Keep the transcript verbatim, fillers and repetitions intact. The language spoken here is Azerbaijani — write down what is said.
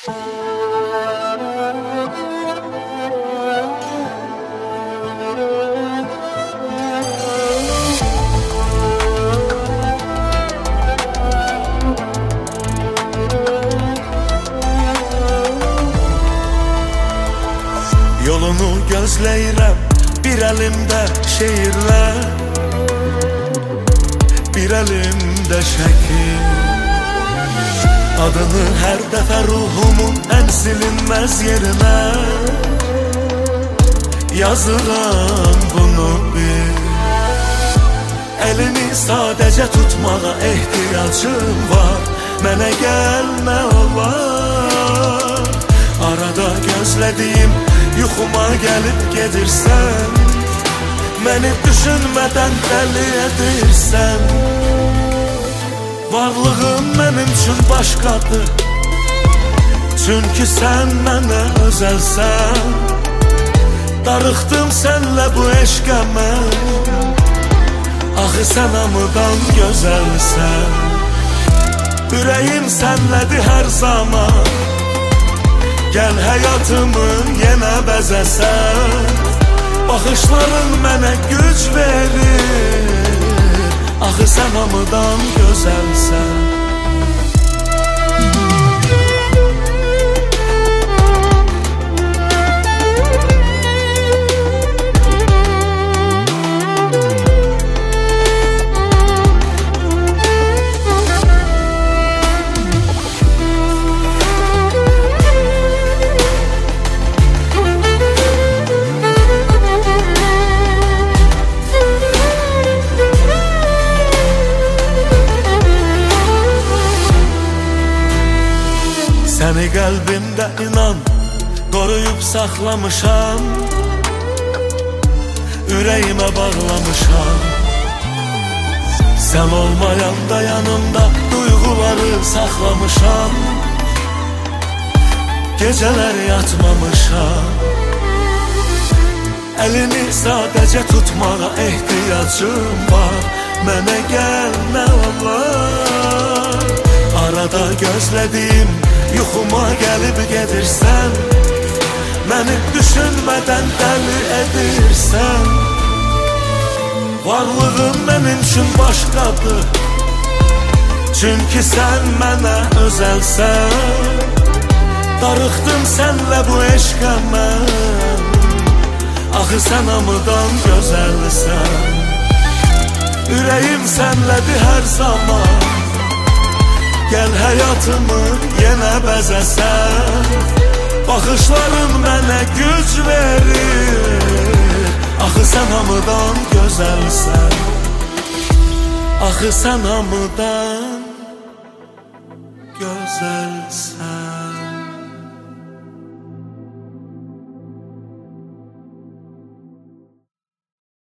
Yolunu gözləyirəm, bir əlimdə şeirlər, bir əlimdə şəkil. Adını hər dəfə ruhumun ən silinməz yerinə yazıram, bunu bil. Əlini sadəcə tutmağa ehtiyacım var, mənə gəlmə olar. Arada gözlədiyim yuxuma gəlib gedirsən, məni düşünmədən dəli edirsən. Varlığın mənim üçün başqadır, çünki sən mənə özəlsən. Darıxdım sənlə bu eşqə mən, axı sən hamıdan gözəlsən. Ürəyim sənlədir hər zaman, gəl həyatımı yenə bəzəsən. Baxışların mənə güc verir, axı sən hamıdan gözəlsən. Səni qəlbimdə inan, qoruyub saxlamışam, ürəyimə bağlamışam. Sən olmayanda yanımda duyğuları saxlamışam, gecələr yatmamışam. Əlini sadəcə tutmağa ehtiyacım var, mənə gəl nə olar. Arada gözlədiyim yuxuma gəlib gedirsən, məni düşünmədən dəli edirsən. Varlığın mənim üçün başqadır, çünki sən mənə özəlsən. Darıxdım sənlə bu eşqə mən, axı sən hamıdan gözəlsən. Ürəyim sənlədir hər zaman, gəl həyatımı yenə bəzəsən. Baxışların mənə güc verir, axı sən hamıdan gözəlsən. Axı sən hamıdan gözəlsən.